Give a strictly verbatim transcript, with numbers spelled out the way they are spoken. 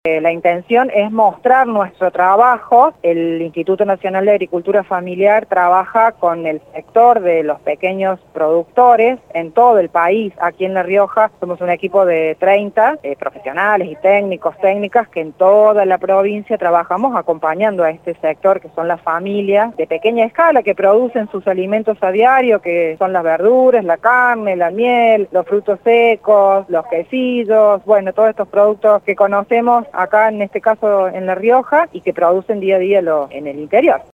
Eh, La intención es mostrar nuestro trabajo. El Instituto Nacional de Agricultura Familiar trabaja con el sector de los pequeños productores en todo el país. Aquí en La Rioja somos un equipo de treinta eh, profesionales y técnicos, técnicas que en toda la provincia trabajamos acompañando a este sector, que son las familias de pequeña escala que producen sus alimentos a diario, que son las verduras, la carne, la miel, los frutos secos, los quesillos, bueno, todos estos productos que conocemos acá en este caso en La Rioja y que producen día a día lo, en el interior.